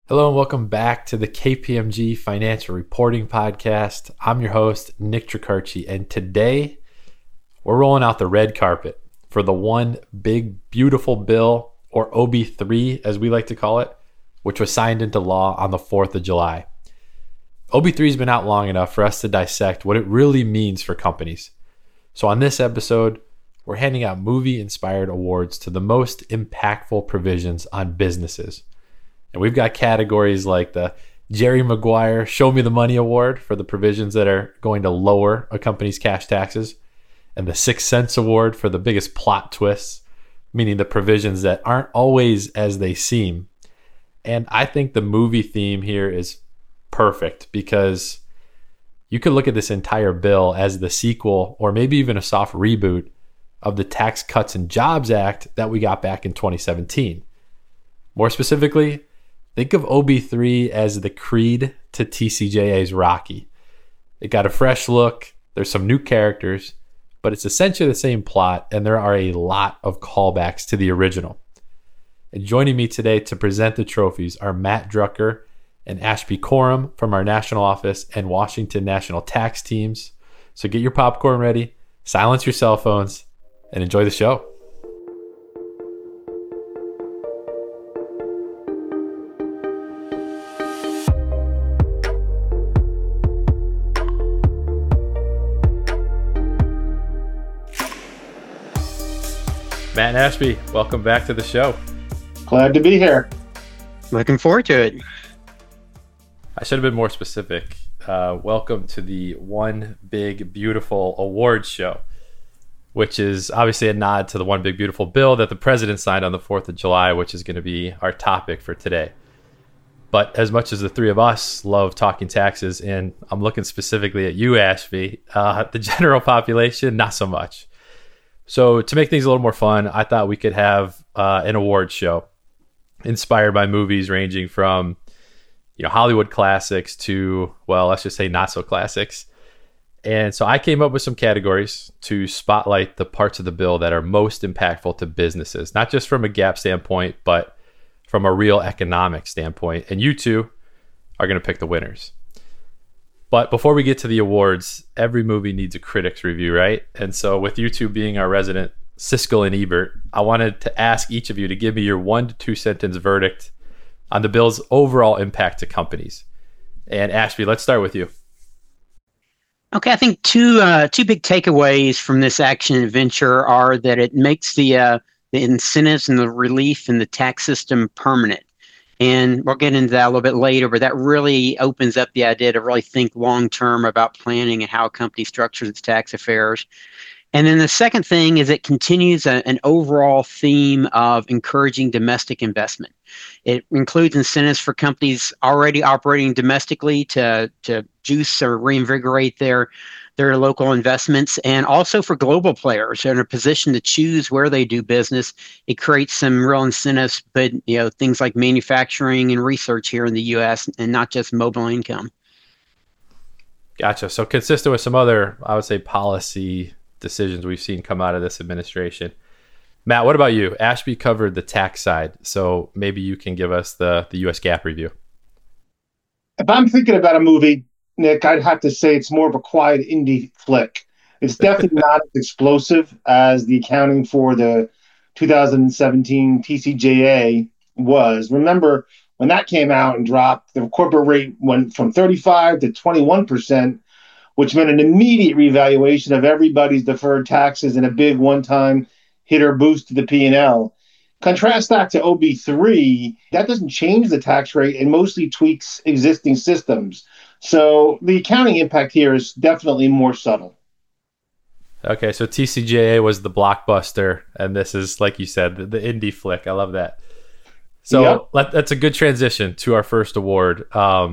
Hello and welcome back to the KPMG Financial Reporting Podcast. I'm your host, Nick Tricarci, and today we're rolling out the red carpet for the one big beautiful bill, or OB3 as we like to call it, which was signed into law on the 4th of July. OB3 has been out long enough for us to dissect what it really means for companies. So on this episode, we're handing out movie-inspired awards to the most impactful provisions on businesses. And we've got categories like the Jerry Maguire Show Me the Money Award for the provisions that are going to lower a company's cash taxes, and the 6 Cents Award for the biggest plot twists, meaning the provisions that aren't always as they seem. And I think the movie theme here is perfect because you could look at this entire bill as the sequel or maybe even a soft reboot of the Tax Cuts and Jobs Act that we got back in 2017. More specifically, think of OB3 as the Creed to TCJA's Rocky. It got a fresh look, there's some new characters, but it's essentially the same plot, and there are a lot of callbacks to the original. And joining me today to present the trophies are Matt Drucker and Ashby Coram from our national office and Washington national tax teams. So get your popcorn ready, silence your cell phones, and enjoy the show. Matt and Ashby, welcome back to the show. Glad to be here. Looking forward to it. I should have been more specific. Welcome to the One Big Beautiful Awards show, which is obviously a nod to the One Big Beautiful bill that the president signed on the 4th of July, which is going to be our topic for today. But as much as the three of us love talking taxes, and I'm looking specifically at you, Ashby, the general population, not so much. So to make things a little more fun, I thought we could have an award show inspired by movies ranging from, Hollywood classics to, well, let's just say not so classics. And so I came up with some categories to spotlight the parts of the bill that are most impactful to businesses, not just from a GAAP standpoint, but from a real economic standpoint. And you two are going to pick the winners. But before we get to the awards, every movie needs a critic's review, right? And so with you two being our resident Siskel and Ebert, I wanted to ask each of you to give me your 1 to 2 sentence verdict on the bill's overall impact to companies. And Ashby, let's start with you. Okay, I think two big takeaways from this action adventure are that it makes the incentives and the relief in the tax system permanent. And we'll get into that a little bit later, but that really opens up the idea to really think long-term about planning and how a company structures its tax affairs. And then the second thing is it continues an overall theme of encouraging domestic investment. It includes incentives for companies already operating domestically to juice or reinvigorate their local investments, and also for global players who are in a position to choose where they do business. It creates some real incentives, but things like manufacturing and research here in the U.S. and not just mobile income. Gotcha. So consistent with some other, I would say, policy decisions we've seen come out of this administration. Matt, what about you? Ashby covered the tax side, so maybe you can give us the U.S. GAAP review. If I'm thinking about a movie, Nick, I'd have to say it's more of a quiet indie flick. It's definitely not as explosive as the accounting for the 2017 TCJA was. Remember, when that came out and dropped, the corporate rate went from 35 to 21%, which meant an immediate revaluation of everybody's deferred taxes and a big one-time hit or boost to the P&L. Contrast that to OB3, that doesn't change the tax rate and mostly tweaks existing systems. So the accounting impact here is definitely more subtle. Okay, so TCJA was the blockbuster, and this is, like you said, the indie flick. I love that. So That's a good transition to our first award.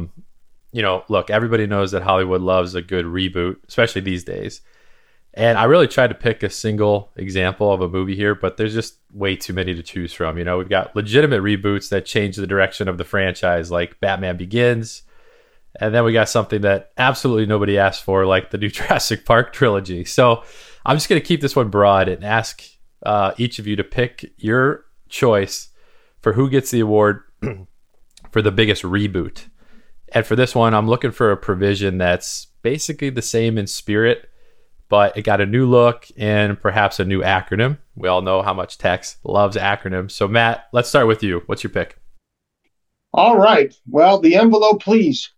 Look, everybody knows that Hollywood loves a good reboot, especially these days. And I really tried to pick a single example of a movie here, but there's just way too many to choose from. We've got legitimate reboots that change the direction of the franchise, like Batman Begins. And then we got something that absolutely nobody asked for, like the new Jurassic Park trilogy. So I'm just going to keep this one broad and ask each of you to pick your choice for who gets the award for for the biggest reboot. And for this one, I'm looking for a provision that's basically the same in spirit, but it got a new look and perhaps a new acronym. We all know how much tax loves acronyms. So Matt, let's start with you. What's your pick? All right. Well, the envelope, please.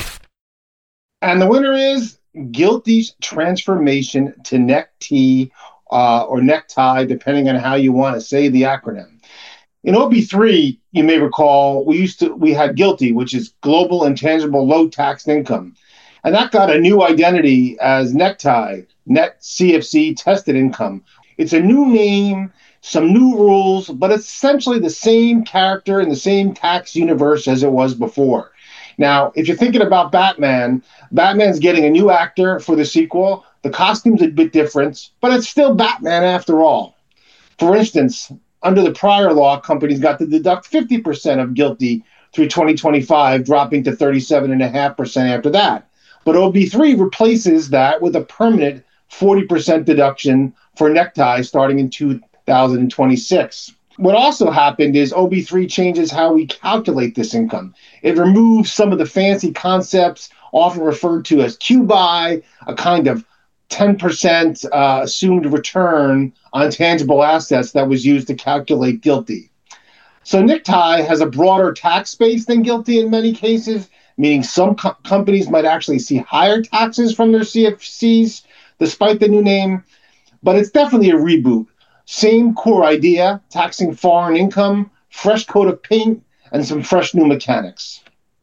And the winner is GILTI's transformation to NECT or necktie, depending on how you want to say the acronym. In OB3, you may recall, we had GILTI, which is Global Intangible Low Taxed Income. And that got a new identity as necktie, Net CFC Tested Income. It's a new name, some new rules, but it's essentially the same character in the same tax universe as it was before. Now, if you're thinking about Batman, Batman's getting a new actor for the sequel. The costume's a bit different, but it's still Batman after all. For instance, under the prior law, companies got to deduct 50% of GILTI through 2025, dropping to 37.5% after that. But OB3 replaces that with a permanent 40% deduction for necktie starting in 2026. What also happened is OB3 changes how we calculate this income. It removes some of the fancy concepts often referred to as QBI, a kind of 10% assumed return on tangible assets that was used to calculate GILTI. So necktie has a broader tax base than GILTI in many cases, meaning some companies might actually see higher taxes from their CFCs despite the new name, but it's definitely a reboot. Same core idea, taxing foreign income, fresh coat of paint, and some fresh new mechanics.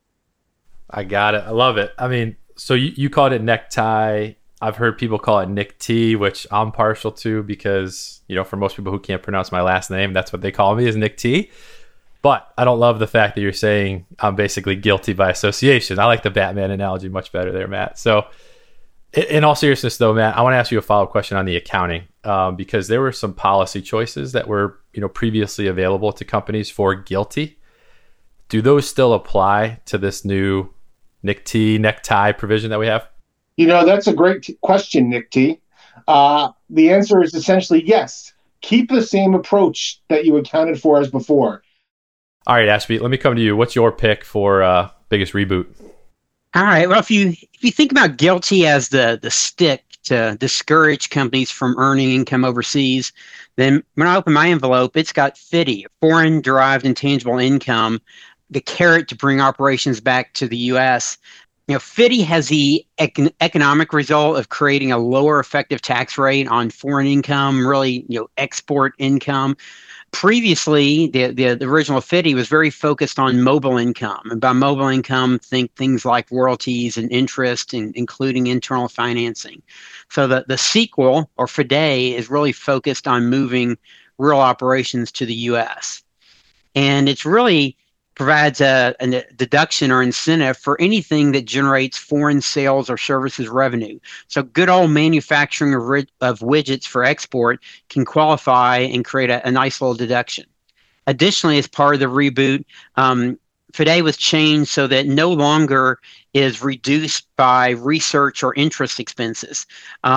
I got it. I love it. I mean, so you called it necktie. I've heard people call it NICT, which I'm partial to because, for most people who can't pronounce my last name, that's what they call me is NICT. But I don't love the fact that you're saying I'm basically guilty by association. I like the Batman analogy much better there, Matt. So in all seriousness, though, Matt, I want to ask you a follow-up question on the accounting because there were some policy choices that were, previously available to companies for GILTI. Do those still apply to this new NICT, necktie provision that we have? That's a great question, Nick T. The answer is essentially yes. Keep the same approach that you accounted for as before. All right, Ashby, let me come to you. What's your pick for biggest reboot? All right. Well, if you think about GILTI as the stick to discourage companies from earning income overseas, then when I open my envelope, it's got FDII, foreign derived intangible income, the carrot to bring operations back to the U.S. FDII has the economic result of creating a lower effective tax rate on foreign income, really, export income. Previously, the original FDII was very focused on mobile income. And by mobile income, think things like royalties and interest, including internal financing. So the sequel, or FDII, is really focused on moving real operations to the U.S. And it's really provides a deduction or incentive for anything that generates foreign sales or services revenue. So good old manufacturing of widgets for export can qualify and create a nice little deduction. Additionally, as part of the reboot, FDII was changed so that no longer is reduced by research or interest expenses,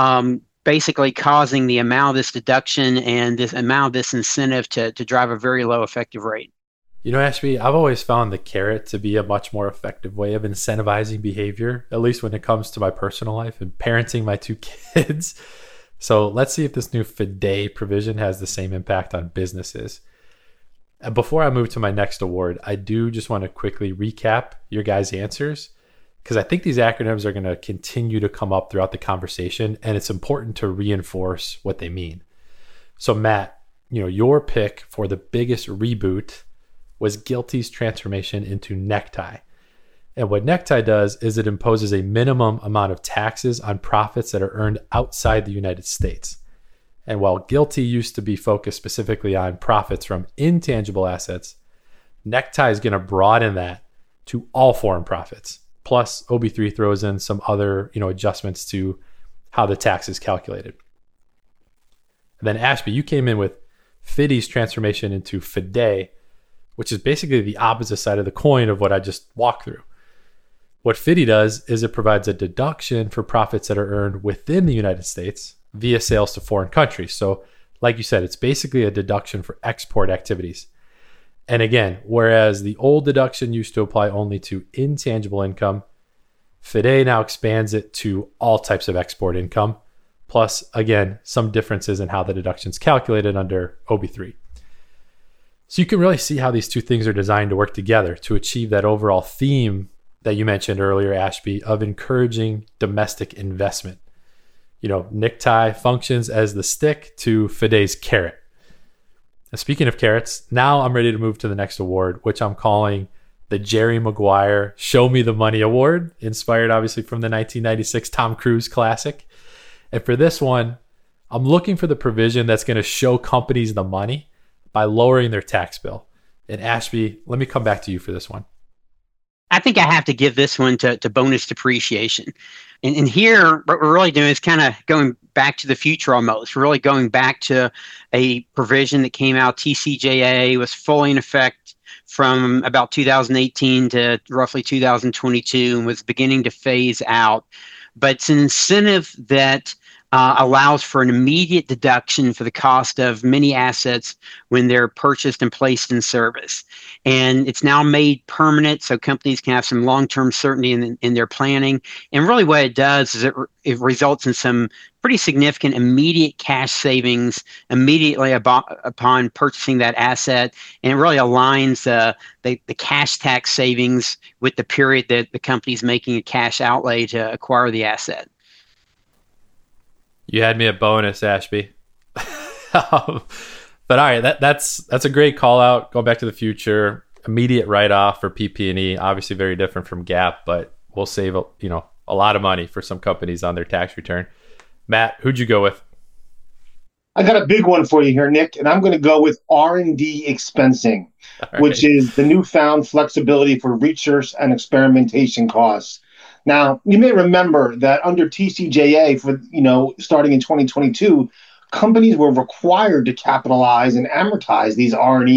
basically causing the amount of this deduction and this amount of this incentive to drive a very low effective rate. Ashby, I've always found the carrot to be a much more effective way of incentivizing behavior, at least when it comes to my personal life and parenting my two kids. So let's see if this new FDII provision has the same impact on businesses. And before I move to my next award, I do just want to quickly recap your guys' answers because I think these acronyms are going to continue to come up throughout the conversation, and it's important to reinforce what they mean. So Matt, your pick for the biggest reboot was GILTI's transformation into necktie. And what necktie does is it imposes a minimum amount of taxes on profits that are earned outside the United States. And while GILTI used to be focused specifically on profits from intangible assets, necktie is going to broaden that to all foreign profits. Plus, OB3 throws in some other, adjustments to how the tax is calculated. And then Ashby, you came in with FDII's transformation into FDII, which is basically the opposite side of the coin of what I just walked through. What FDII does is it provides a deduction for profits that are earned within the United States via sales to foreign countries. So like you said, it's basically a deduction for export activities. And again, whereas the old deduction used to apply only to intangible income, FIDE now expands it to all types of export income, plus, again, some differences in how the deduction is calculated under OB3. So you can really see how these two things are designed to work together to achieve that overall theme that you mentioned earlier, Ashby, of encouraging domestic investment. NICTI functions as the stick to FIDE's carrot. Speaking of carrots, now I'm ready to move to the next award, which I'm calling the Jerry Maguire Show Me the Money Award, inspired obviously from the 1996 Tom Cruise classic. And for this one, I'm looking for the provision that's going to show companies the money by lowering their tax bill. And Ashby, let me come back to you for this one. I think I have to give this one to bonus depreciation. And here, what we're really doing is kind of going back to the future almost. We're really going back to a provision that came out, TCJA, was fully in effect from about 2018 to roughly 2022 and was beginning to phase out. But it's an incentive that allows for an immediate deduction for the cost of many assets when they're purchased and placed in service. And it's now made permanent so companies can have some long-term certainty in their planning. And really what it does is it results in some pretty significant immediate cash savings immediately upon purchasing that asset. And it really aligns the cash tax savings with the period that the company is making a cash outlay to acquire the asset. You had me at bonus, Ashby. But all right, that's a great call out. Going back to the future, immediate write-off for PP&E, obviously very different from GAAP, but we'll save a lot of money for some companies on their tax return. Matt, who'd you go with? I got a big one for you here, Nick, and I'm going to go with R&D expensing, which is the newfound flexibility for research and experimentation costs. Now, you may remember that under TCJA, starting in 2022, companies were required to capitalize and amortize these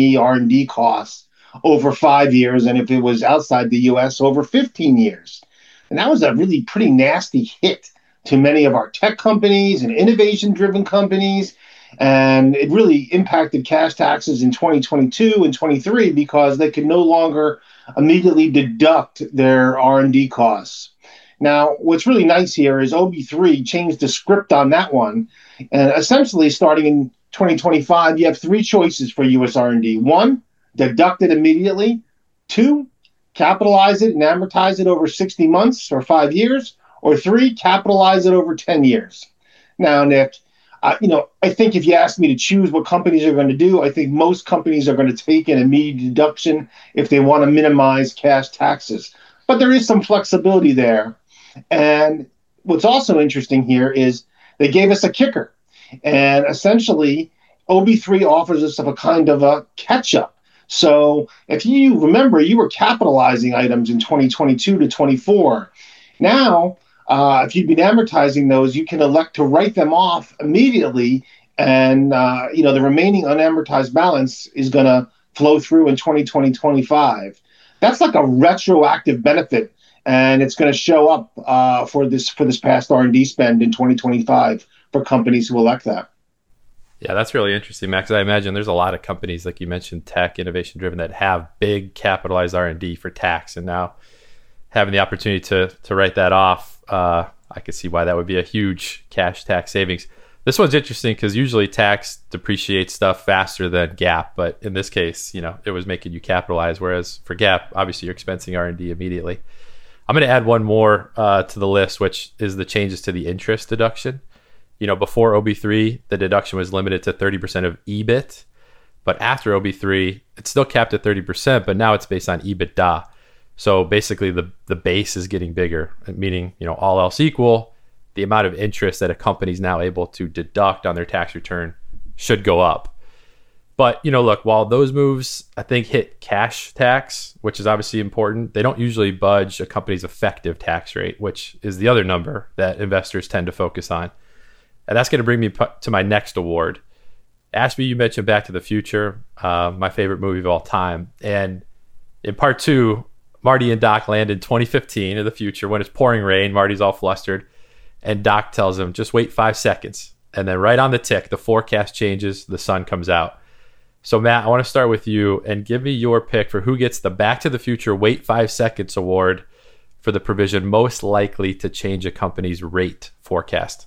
R&D costs over 5 years, and if it was outside the U.S., over 15 years. And that was a really pretty nasty hit to many of our tech companies and innovation-driven companies, and it really impacted cash taxes in 2022 and 23 because they could no longer immediately deduct their R&D costs. Now, what's really nice here is OB3 changed the script on that one. And essentially, starting in 2025, you have three choices for U.S. R&D. One, deduct it immediately. Two, capitalize it and amortize it over 60 months or 5 years. Or three, capitalize it over 10 years. Now, Nick, I think if you ask me to choose what companies are going to do, I think most companies are going to take an immediate deduction if they want to minimize cash taxes. But there is some flexibility there. And what's also interesting here is they gave us a kicker. And essentially, OB3 offers us a kind of a catch-up. So if you remember, you were capitalizing items in 2022 to 24. Now, if you've been amortizing those, you can elect to write them off immediately. And, the remaining unamortized balance is going to flow through in 2020-25. That's like a retroactive benefit. And it's going to show up for this past R&D spend in 2025 for companies who elect that. Yeah, that's really interesting, Max. I imagine there's a lot of companies, like you mentioned, tech, innovation-driven, that have big capitalized R&D for tax. And now having the opportunity to write that off, I could see why that would be a huge cash tax savings. This one's interesting because usually tax depreciates stuff faster than GAAP. But in this case, it was making you capitalize. Whereas for GAAP, obviously, you're expensing R&D immediately. I'm going to add one more to the list, which is the changes to the interest deduction. Before OB3, the deduction was limited to 30% of EBIT. But after OB3, it's still capped at 30%, but now it's based on EBITDA. So basically, the base is getting bigger, meaning, all else equal, the amount of interest that a company is now able to deduct on their tax return should go up. But, look, while those moves, I think, hit cash tax, which is obviously important, they don't usually budge a company's effective tax rate, which is the other number that investors tend to focus on. And that's going to bring me to my next award. Ashby, you mentioned Back to the Future, my favorite movie of all time. And in part 2, Marty and Doc land in 2015 in the future when it's pouring rain. Marty's all flustered. And Doc tells him, just wait 5 seconds. And then right on the tick, the forecast changes, the sun comes out. So Matt, I want to start with you and give me your pick for who gets the Back to the Future Wait 5 Seconds Award for the provision most likely to change a company's rate forecast.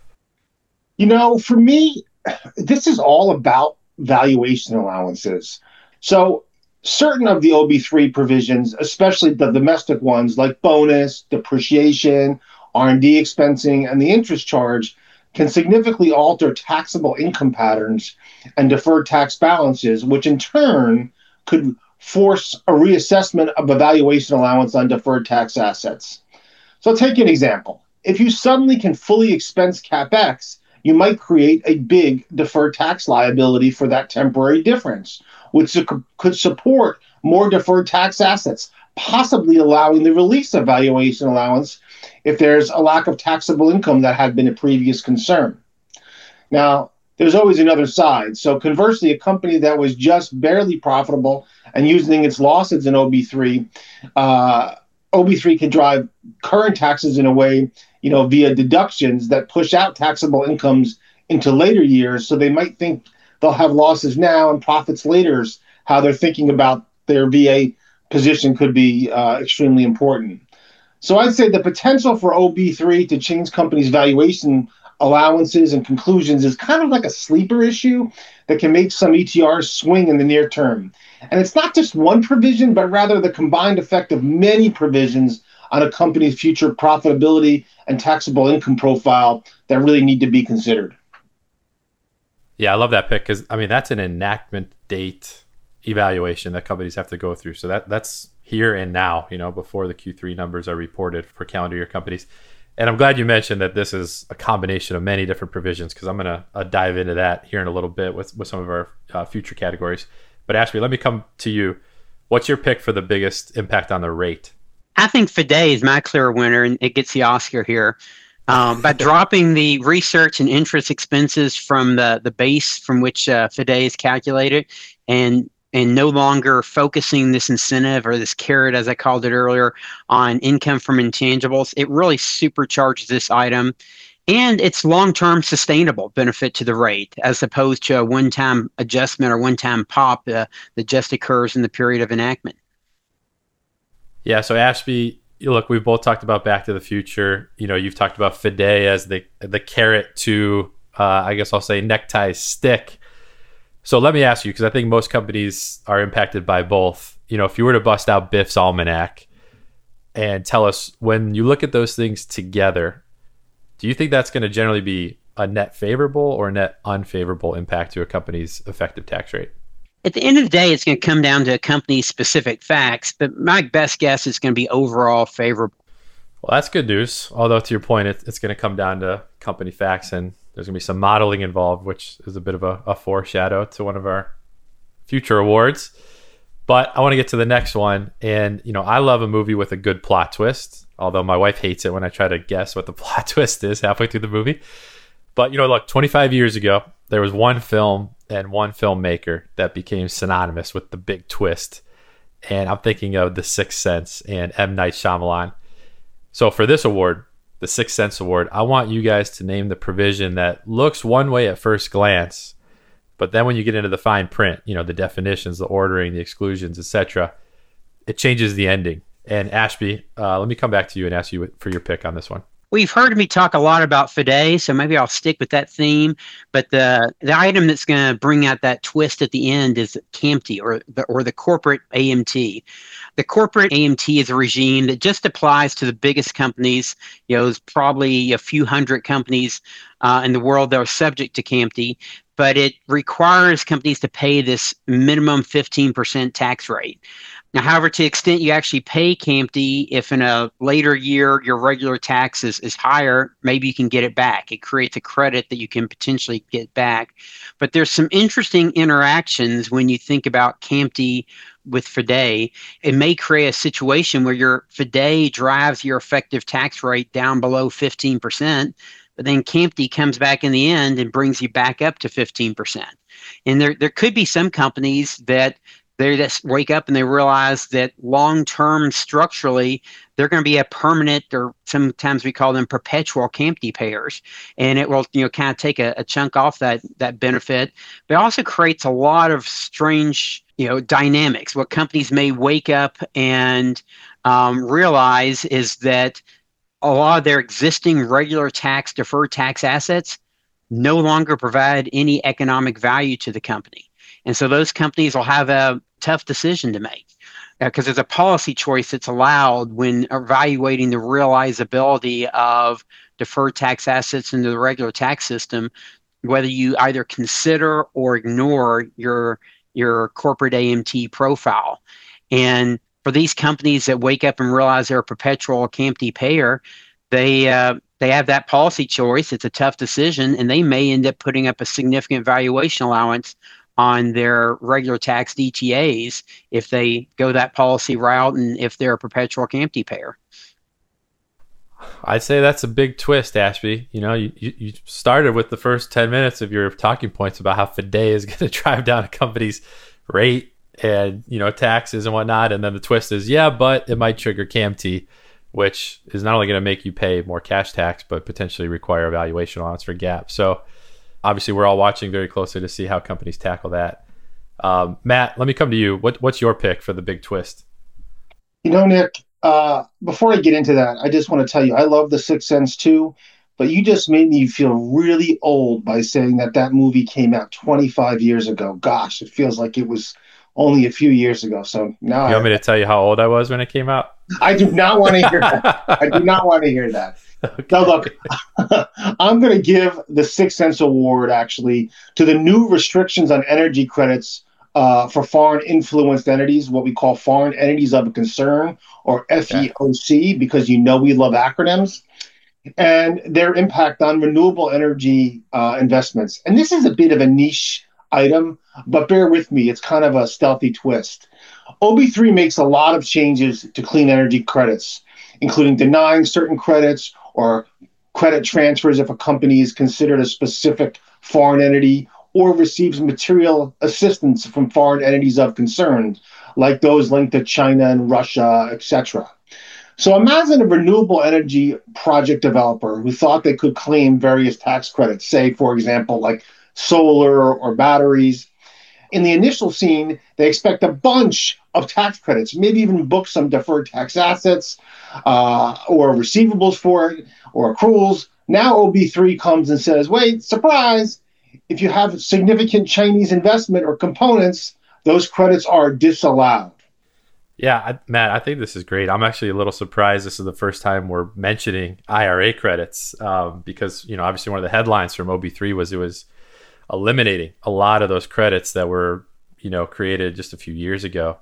For me, this is all about valuation allowances. So certain of the OB3 provisions, especially the domestic ones like bonus, depreciation, R&D expensing, and the interest charge, can significantly alter taxable income patterns and deferred tax balances, which in turn could force a reassessment of a valuation allowance on deferred tax assets. So I'll take an example. If you suddenly can fully expense CapEx, you might create a big deferred tax liability for that temporary difference, which could support more deferred tax assets, possibly allowing the release of valuation allowance if there's a lack of taxable income that had been a previous concern. Now, there's always another side. So conversely, a company that was just barely profitable and using its losses in OB3, OB3 can drive current taxes in a way, via deductions that push out taxable incomes into later years. So they might think they'll have losses now and profits later. How they're thinking about their VA position could be extremely important. So I'd say the potential for OB3 to change companies' valuation allowances and conclusions is kind of like a sleeper issue that can make some ETRs swing in the near term. And it's not just one provision, but rather the combined effect of many provisions on a company's future profitability and taxable income profile that really need to be considered. Yeah, I love that pick because, that's an enactment date evaluation that companies have to go through. So that's here and now, before the Q3 numbers are reported for calendar year companies. And I'm glad you mentioned that this is a combination of many different provisions because I'm going to dive into that here in a little bit with some of our future categories. But Ashby, let me come to you. What's your pick for the biggest impact on the rate? I think FIDE is my clear winner, and it gets the Oscar here. By dropping the research and interest expenses from the base from which FIDE is calculated and no longer focusing this incentive or this carrot, as I called it earlier, on income from intangibles, it really supercharges this item. And it's long-term sustainable benefit to the rate as opposed to a one-time adjustment or one-time pop that just occurs in the period of enactment. Yeah, so Ashby, look, we've both talked about Back to the Future. You've talked about FIDE as the carrot to, I guess I'll say, necktie stick. So let me ask you, because I think most companies are impacted by both. If you were to bust out Biff's Almanac and tell us, when you look at those things together, do you think that's going to generally be a net favorable or net unfavorable impact to a company's effective tax rate? At the end of the day, it's going to come down to a company's specific facts, but my best guess is going to be overall favorable. Well, that's good news. Although to your point, it's going to come down to company facts, and there's going to be some modeling involved, which is a bit of a foreshadow to one of our future awards. But I want to get to the next one. And, I love a movie with a good plot twist, although my wife hates it when I try to guess what the plot twist is halfway through the movie. But, look, 25 years ago, there was one film and one filmmaker that became synonymous with the big twist. And I'm thinking of The Sixth Sense and M. Night Shyamalan. So for this award, the Sixth Sense Award, I want you guys to name the provision that looks one way at first glance, but then when you get into the fine print, the definitions, the ordering, the exclusions, etc., it changes the ending. And Ashby, let me come back to you and ask you for your pick on this one. We've heard me talk a lot about FIDE, so maybe I'll stick with that theme. But the item that's going to bring out that twist at the end is CAMT, or the corporate AMT. The corporate AMT is a regime that just applies to the biggest companies. There's probably a few hundred companies in the world that are subject to CAMT, but it requires companies to pay this minimum 15% tax rate. Now, however, to the extent you actually pay CAMT, if in a later year your regular tax is higher, maybe you can get it back. It creates a credit that you can potentially get back. But there's some interesting interactions when you think about CAMT with FIDE. It may create a situation where your FIDE drives your effective tax rate down below 15%, but then CAMT comes back in the end and brings you back up to 15%. And there could be some companies that they just wake up and they realize that long-term structurally, they're going to be a permanent, or sometimes we call them perpetual CAMT payers. And it will, kind of take a chunk off that benefit. But it also creates a lot of strange, dynamics. What companies may wake up and realize is that a lot of their existing regular tax, deferred tax assets no longer provide any economic value to the company. And so those companies will have a tough decision to make because there's a policy choice that's allowed when evaluating the realizability of deferred tax assets into the regular tax system, whether you either consider or ignore your corporate AMT profile. And for these companies that wake up and realize they're a perpetual CAMT payer, they have that policy choice. It's a tough decision, and they may end up putting up a significant valuation allowance on their regular tax DTAs if they go that policy route and if they're a perpetual CAMT payer. I'd say that's a big twist, Ashby. You started with the first 10 minutes of your talking points about how FIDE is going to drive down a company's rate and, taxes and whatnot. And then the twist is, but it might trigger CAMT, which is not only going to make you pay more cash tax, but potentially require a valuation allowance for GAAP. So obviously, we're all watching very closely to see how companies tackle that. Matt, let me come to you. What's your pick for the big twist? Nick, before I get into that, I just want to tell you, I love The Sixth Sense too, but you just made me feel really old by saying that movie came out 25 years ago. Gosh, it feels like it was only a few years ago. So now you want me to tell you how old I was when it came out? I do not want to hear that. I do not want to hear that. Okay. Now, look, I'm going to give the Sixth Sense Award, actually, to the new restrictions on energy credits for foreign influenced entities, what we call foreign entities of concern, or FEOC, because we love acronyms, and their impact on renewable energy investments. And this is a bit of a niche item, but bear with me. It's kind of a stealthy twist. OB3 makes a lot of changes to clean energy credits, including denying certain credits or credit transfers if a company is considered a specific foreign entity or receives material assistance from foreign entities of concern, like those linked to China and Russia, etc. So imagine a renewable energy project developer who thought they could claim various tax credits, say, for example, like solar or batteries. In the initial scene, they expect a bunch of tax credits, maybe even book some deferred tax assets or receivables for it or accruals. Now OB3 comes and says, wait, surprise, if you have significant Chinese investment or components, those credits are disallowed. Yeah, Matt, I think this is great. I'm actually a little surprised this is the first time we're mentioning IRA credits because, obviously one of the headlines from OB3 was it was eliminating a lot of those credits that were, created just a few years ago.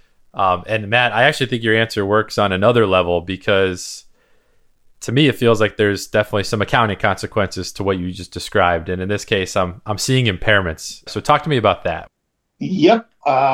And Matt, I actually think your answer works on another level because to me, it feels like there's definitely some accounting consequences to what you just described. And in this case, I'm seeing impairments. So talk to me about that. Yep.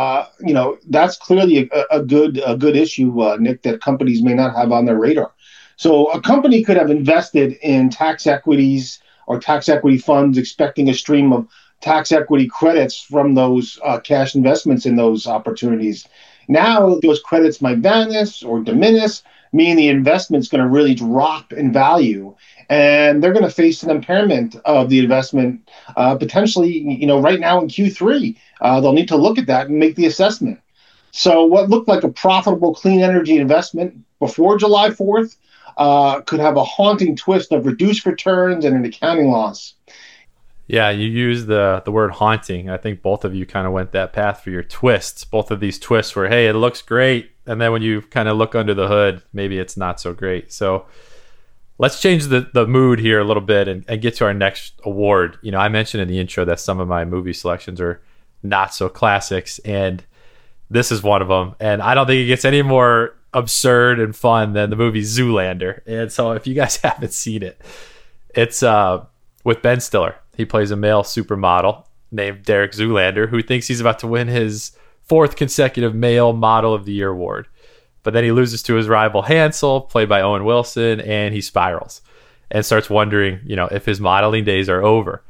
That's clearly a good issue, Nick, that companies may not have on their radar. So a company could have invested in tax equities or tax equity funds expecting a stream of tax equity credits from those cash investments in those opportunities. Now those credits might vanish or diminish, meaning the investment's going to really drop in value, and they're going to face an impairment of the investment potentially, right now in Q3. They'll need to look at that and make the assessment. So what looked like a profitable clean energy investment before July 4th could have a haunting twist of reduced returns and an accounting loss. Yeah, you used the word haunting. I think both of you kind of went that path for your twists. Both of these twists were, hey, it looks great. And then when you kind of look under the hood, maybe it's not so great. So let's change the mood here a little bit and get to our next award. I mentioned in the intro that some of my movie selections are not so classics, and this is one of them. And I don't think it gets any more absurd and fun than the movie Zoolander. And so if you guys haven't seen it, it's with Ben Stiller. He plays a male supermodel named Derek Zoolander who thinks he's about to win his 4th consecutive Male Model of the Year award. But then he loses to his rival Hansel, played by Owen Wilson, and he spirals and starts wondering, if his modeling days are over.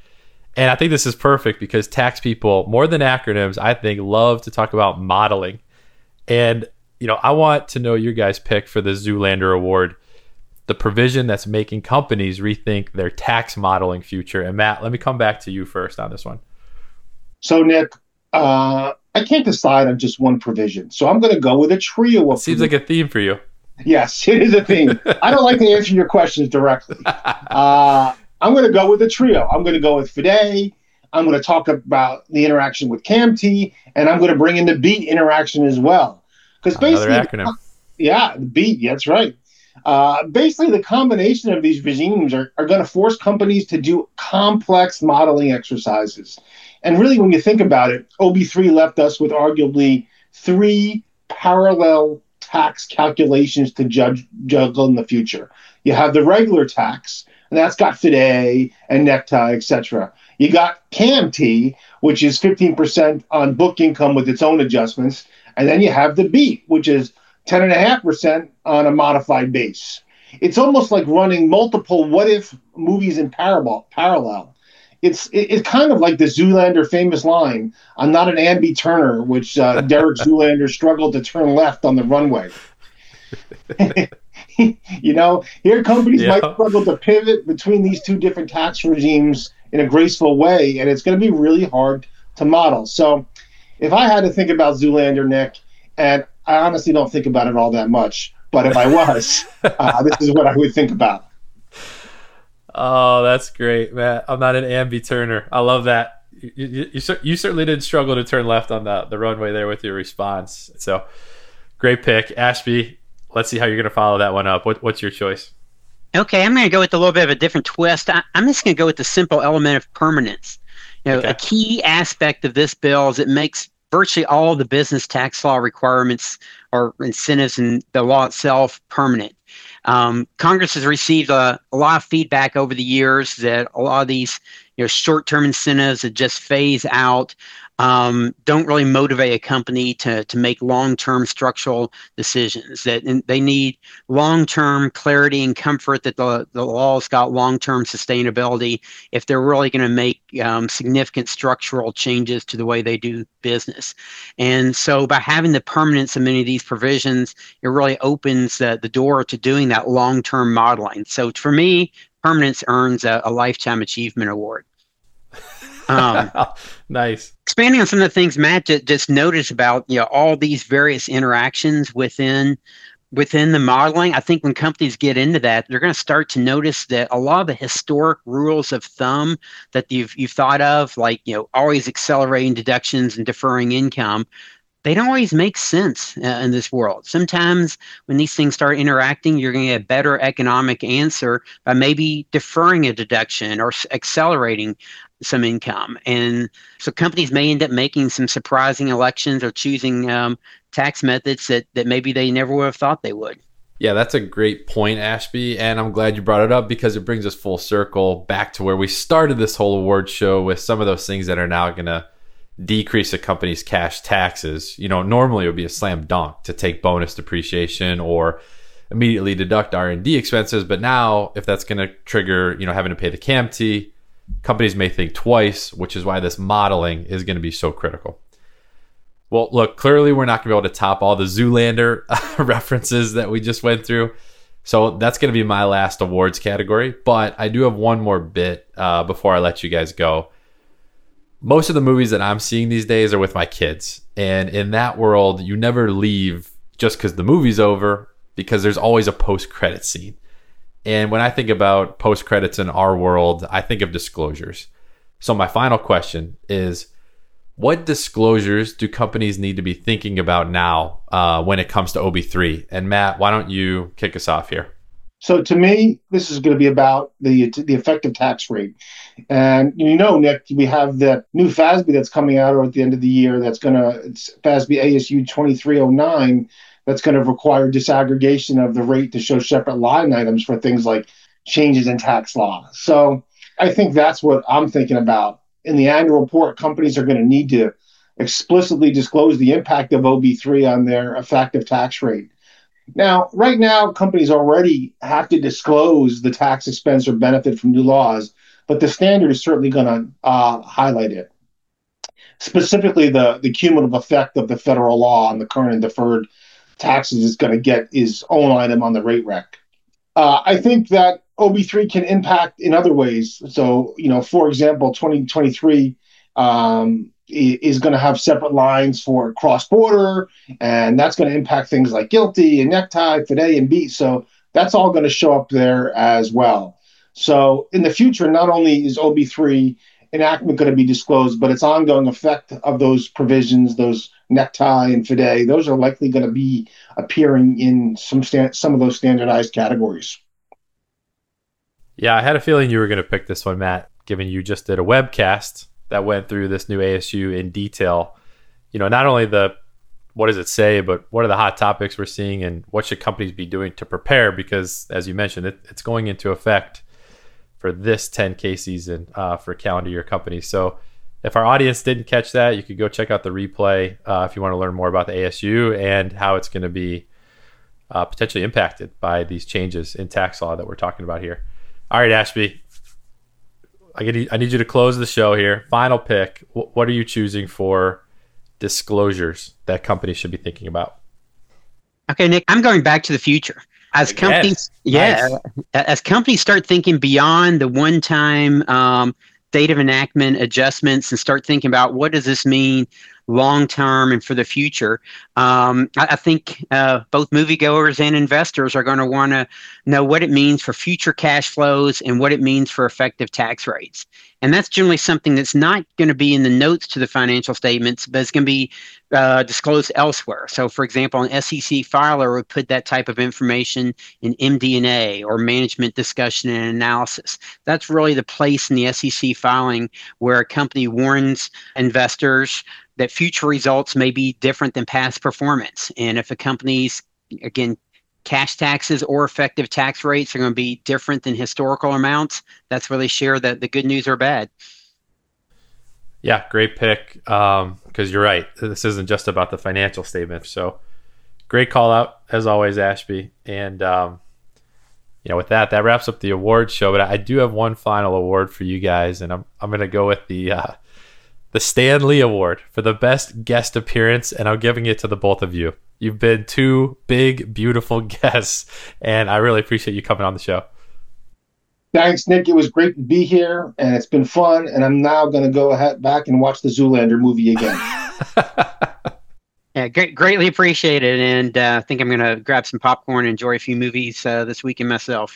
And I think this is perfect because tax people, more than acronyms, I think love to talk about modeling. And, I want to know your guys' pick for the Zoolander Award, the provision that's making companies rethink their tax modeling future. And Matt, let me come back to you first on this one. So, Nick, I can't decide on just one provision. So I'm going to go with a trio of Seems like a theme for you. Yes, it is a theme. I don't like to answer your questions directly. I'm going to go with a trio. I'm going to go with FIDE. I'm going to talk about the interaction with CAMT, and I'm going to bring in the BEAT interaction as well. Because basically, another acronym. Yeah, the BEAT. That's right. Basically, the combination of these regimes are going to force companies to do complex modeling exercises. And really, when you think about it, OB3 left us with arguably 3 parallel tax calculations to juggle in the future. You have the regular tax, and that's got FIDE and Necktie, etc. You got CAMT, which is 15% on book income with its own adjustments. And then you have the BEAT, which is 10.5% on a modified base. It's almost like running multiple what-if movies in parallel. It's kind of like the Zoolander famous line, "I'm not an Ambi Turner," which Derek Zoolander struggled to turn left on the runway. Here companies might struggle to pivot between these two different tax regimes in a graceful way, and it's going to be really hard to model. So if I had to think about Zoolander, Nick, and I honestly don't think about it all that much, but if I was, this is what I would think about. Oh, that's great, Matt. I'm not an Ambi Turner. I love that. You certainly didn't struggle to turn left on the runway there with your response. So great pick. Ashby, let's see how you're going to follow that one up. What's your choice? Okay, I'm going to go with a little bit of a different twist. I'm just going to go with the simple element of permanence. A key aspect of this bill is it makes virtually all the business tax law requirements or incentives in the law itself permanent. Congress has received a lot of feedback over the years that a lot of these short-term incentives that just phase out don't really motivate a company to make long-term structural decisions. That they need long-term clarity and comfort that the law's got long-term sustainability if they're really going to make significant structural changes to the way they do business. And so by having the permanence of many of these provisions, it really opens the door to doing that long-term modeling. So for me, permanence earns a Lifetime Achievement Award. Nice. Expanding on some of the things Matt just noticed about all these various interactions within the modeling, I think when companies get into that, they're going to start to notice that a lot of the historic rules of thumb that you've thought of, like always accelerating deductions and deferring income, they don't always make sense in this world. Sometimes when these things start interacting, you're going to get a better economic answer by maybe deferring a deduction or accelerating some income. And so companies may end up making some surprising elections or choosing tax methods that maybe they never would have thought they would. Yeah, that's a great point, Ashby. And I'm glad you brought it up because it brings us full circle back to where we started this whole award show with some of those things that are now going to decrease a company's cash taxes. Normally it would be a slam dunk to take bonus depreciation or immediately deduct R&D expenses. But now if that's going to trigger, having to pay the CAMT, companies may think twice, which is why this modeling is going to be so critical. Well, look, clearly we're not going to be able to top all the Zoolander references that we just went through. So that's going to be my last awards category. But I do have one more bit before I let you guys go. Most of the movies that I'm seeing these days are with my kids. And in that world, you never leave just because the movie's over, because there's always a post-credit scene. And when I think about post-credits in our world, I think of disclosures. So my final question is, what disclosures do companies need to be thinking about now when it comes to OB3? And Matt, why don't you kick us off here? So to me, this is going to be about the effective tax rate. And Nick, we have the new FASB that's coming out at the end of the year it's FASB ASU 2309 that's going to require disaggregation of the rate to show separate line items for things like changes in tax law. So I think that's what I'm thinking about. In the annual report, companies are going to need to explicitly disclose the impact of OB3 on their effective tax rate. Now, right now, companies already have to disclose the tax expense or benefit from new laws, but the standard is certainly going to highlight it. Specifically, the cumulative effect of the federal law on the current and deferred taxes is going to get his own item on the rate rec. I think that OB3 can impact in other ways. So, for example, 2023 is going to have separate lines for cross-border, and that's going to impact things like GILTI and necktie, FIDE, and BEAT. So that's all going to show up there as well. So in the future, not only is OB3 enactment going to be disclosed, but its ongoing effect of those provisions, those necktie and FIDE, those are likely going to be appearing in some of those standardized categories. Yeah, I had a feeling you were going to pick this one, Matt, given you just did a webcast that went through this new ASU in detail. Not only what does it say, but what are the hot topics we're seeing and what should companies be doing to prepare? Because as you mentioned, it's going into effect for this 10K season for calendar year companies. So if our audience didn't catch that, you could go check out the replay if you want to learn more about the ASU and how it's going to be potentially impacted by these changes in tax law that we're talking about here. All right, Ashby, I need you to close the show here. Final pick. What are you choosing for disclosures that companies should be thinking about? Okay, Nick, I'm going back to the future. As companies, nice. As companies start thinking beyond the one-time date of enactment adjustments and start thinking about what does this mean long-term and for the future, I think both moviegoers and investors are going to want to know what it means for future cash flows and what it means for effective tax rates. And that's generally something that's not going to be in the notes to the financial statements, but it's going to be disclosed elsewhere. So, for example, an SEC filer would put that type of information in MD&A or management discussion and analysis. That's really the place in the SEC filing where a company warns investors that future results may be different than past performance. And if a company's, again, cash taxes or effective tax rates are going to be different than historical amounts, that's really share the good news or bad. Yeah, great pick. Because you're right. This isn't just about the financial statement. So great call out as always, Ashby. And with that wraps up the award show. But I do have one final award for you guys, and I'm going to go with the Stan Lee Award for the best guest appearance, and I'm giving it to the both of you. You've been two big, beautiful guests, and I really appreciate you coming on the show. Thanks, Nick. It was great to be here, and it's been fun, and I'm now going to go back and watch the Zoolander movie again. Yeah, greatly appreciated, and I think I'm going to grab some popcorn and enjoy a few movies this weekend myself.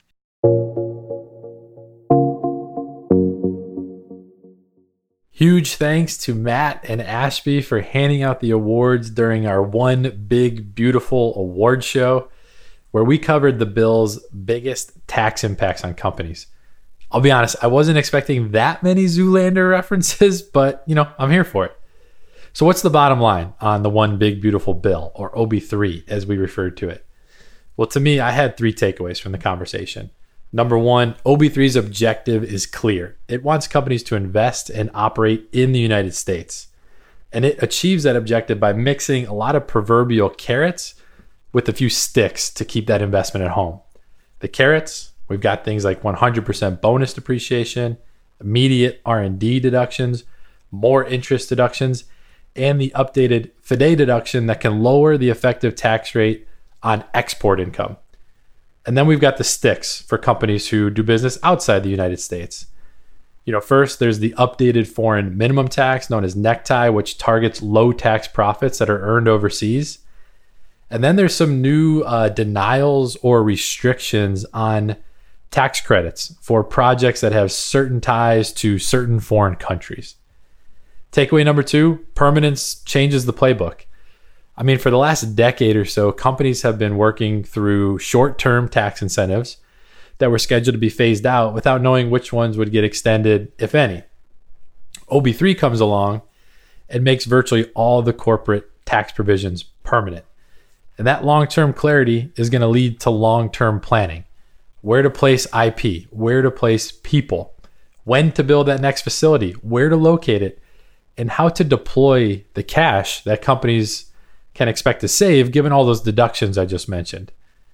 Huge thanks to Matt and Ashby for handing out the awards during our One Big Beautiful Award Show, where we covered the bill's biggest tax impacts on companies. I'll be honest, I wasn't expecting that many Zoolander references, but I'm here for it. So what's the bottom line on the One Big Beautiful Bill, or OB3 as we referred to it? Well, to me, I had 3 takeaways from the conversation. Number 1, OB3's objective is clear. It wants companies to invest and operate in the United States. And it achieves that objective by mixing a lot of proverbial carrots with a few sticks to keep that investment at home. The carrots, we've got things like 100% bonus depreciation, immediate R&D deductions, more interest deductions, and the updated FIDE deduction that can lower the effective tax rate on export income. And then we've got the sticks for companies who do business outside the United States. First, there's the updated foreign minimum tax known as necktie, which targets low tax profits that are earned overseas. And then there's some new denials or restrictions on tax credits for projects that have certain ties to certain foreign countries. Takeaway number 2, permanence changes the playbook. I mean, for the last decade or so, companies have been working through short-term tax incentives that were scheduled to be phased out without knowing which ones would get extended, if any. OB3 comes along and makes virtually all the corporate tax provisions permanent. And that long-term clarity is going to lead to long-term planning. Where to place IP, where to place people, when to build that next facility, where to locate it, and how to deploy the cash that companies can expect to save given all those deductions I just mentioned.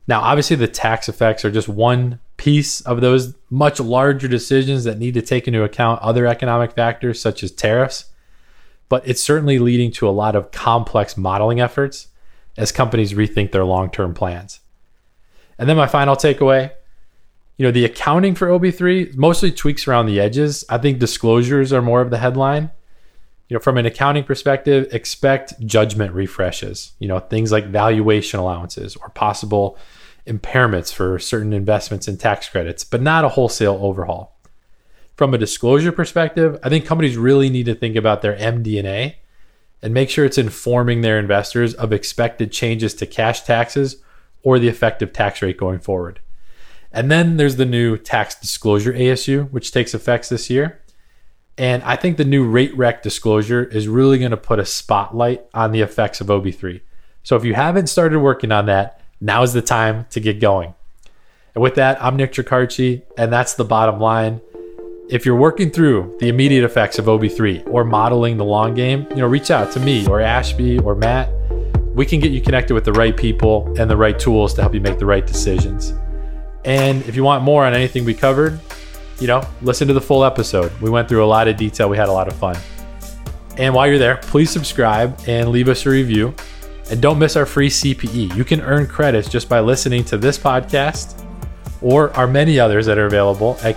Now, obviously, the tax effects are just one piece of those much larger decisions that need to take into account other economic factors such as tariffs. But it's certainly leading to a lot of complex modeling efforts as companies rethink their long-term plans. And then my final takeaway, the accounting for OB3 mostly tweaks around the edges. I think disclosures are more of the headline. From an accounting perspective, expect judgment refreshes, things like valuation allowances or possible impairments for certain investments and tax credits, but not a wholesale overhaul. From a disclosure perspective, I think companies really need to think about their MD&A and make sure it's informing their investors of expected changes to cash taxes or the effective tax rate going forward. And then there's the new tax disclosure ASU, which takes effect this year. And I think the new rate rec disclosure is really going to put a spotlight on the effects of OB3. So if you haven't started working on that, now's the time to get going. And with that, I'm Nick Tricarci, and that's the bottom line. If you're working through the immediate effects of OB3 or modeling the long game, reach out to me or Ashby or Matt. We can get you connected with the right people and the right tools to help you make the right decisions. And if you want more on anything we covered, listen to the full episode. We went through a lot of detail. We had a lot of fun. And while you're there, please subscribe and leave us a review. And don't miss our free CPE. You can earn credits just by listening to this podcast or our many others that are available at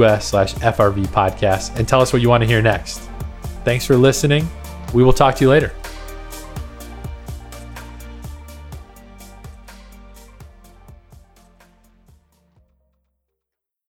kpmg.com/US/FRV podcast and tell us what you want to hear next. Thanks for listening. We will talk to you later.